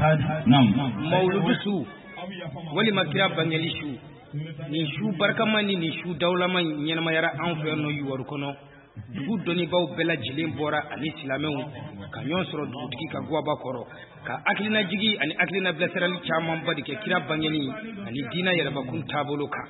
mauludu su wali makira bangeli su ni su barkamani ni su dawlaman nyama yara an fe no yuwar kono dugu doni baw bela jilen bora ani silamew ka nyon soro dugutigi ka gwaba koro ka aklina jigi ani aklina blaserali chaman badi ke kira bangeli ani dina yara bakun tabolo ka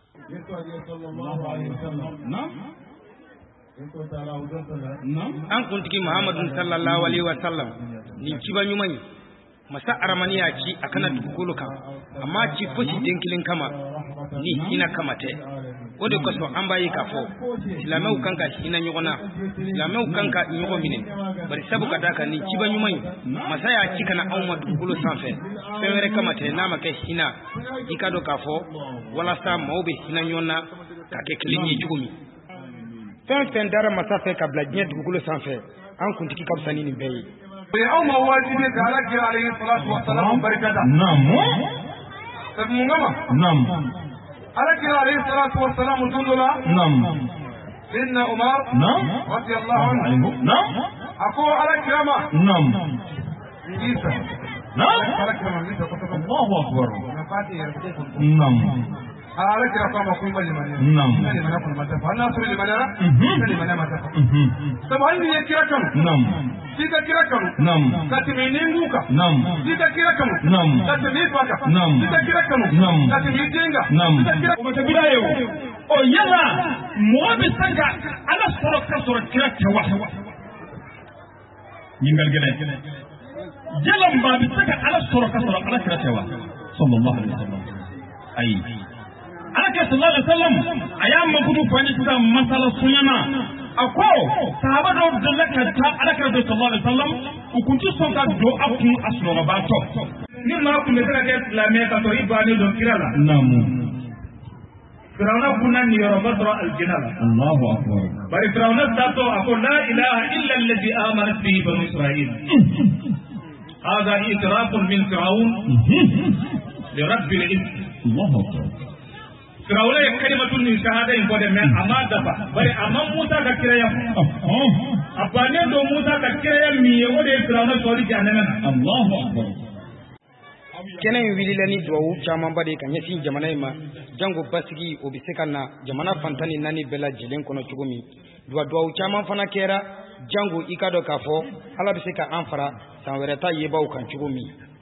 an kuntigi muhammadu sallallahu alaihi wasallam ni ciba nyumai masa aramaniya ci akana dugukolo kan amma ci fosi denkilin kama ni hina kama te o de koso an bayi ka fo silameu kanka hina nyogona silameu kanka nyogo mine bari sabu ka daka ni ciba nyumai masa ya ci kana awma dugukolo sanfe fewere kama te nama ke hina ikado ka fo wala sa mawbe hina nyona ka ke kilinyi jugumi fen dara masa fe ka bladnya dugukolo sanfe an kuntiki kabsani ni beyi يوم واجبك عليه الصلاة والسلام بركة نعم نعم عليه الصلاة والسلام تندلا نعم إن عمر نعم رضي الله عنه نعم أقول على كرامة نعم عيسى نعم على كرامة عيسى الله أكبر نعم على كرامة كل من نعم لمن يكون مدفع الناصر لمن يرى لمن مدفع طبعا يكركم نعم Sika kira kamu. Naam. Katimeninguka. Naam. Sika kira kamu. Naam. Katimipaka. Naam. Sika kira kamu. Naam. Katimitenga. Naam. Sika kira umatabira yo. O yalla mu'abi sanga ala soro kasoro kira tawa. Yingal gele. Yalla mbabi sanga ala soro kasoro ala kira tawa. Sallallahu alaihi wasallam. Ai. Alaka sallallahu alaihi wasallam ayam makudu fani tuka masala sunyana. Ako sahaba do laka ta alaka do sallallahu alaihi wasallam ukunti sonka do akun asno ba to ni ma ku metara ke islamé ka to ibani do kirala namu firawna kunna ni yoroba to aljinala Allahu akbar bari firawna tato ako la ilaha illa alladhi amanat bihi banu israil hada itiraf min fir'aun li rabbil izz Allahu akbar firawna ya kalimatun ni shahada in ko de men amma dafa bari amma Musa ka kiraya abane do Musa ka kiraya mi ye wode firawna to ri janana Allahu akbar kenen wililani duwawu caman ba de kan ɲɛsin jamana in ma jango basigi o bɛ se ka na jamana fantani naani bɛɛ lajɛlen kɔnɔ cogo min duwawu caman fana kɛra jango i ka dɔn k'a fɔ ala bɛ se ka an fara san wɛrɛ ta yebaw kan cogo min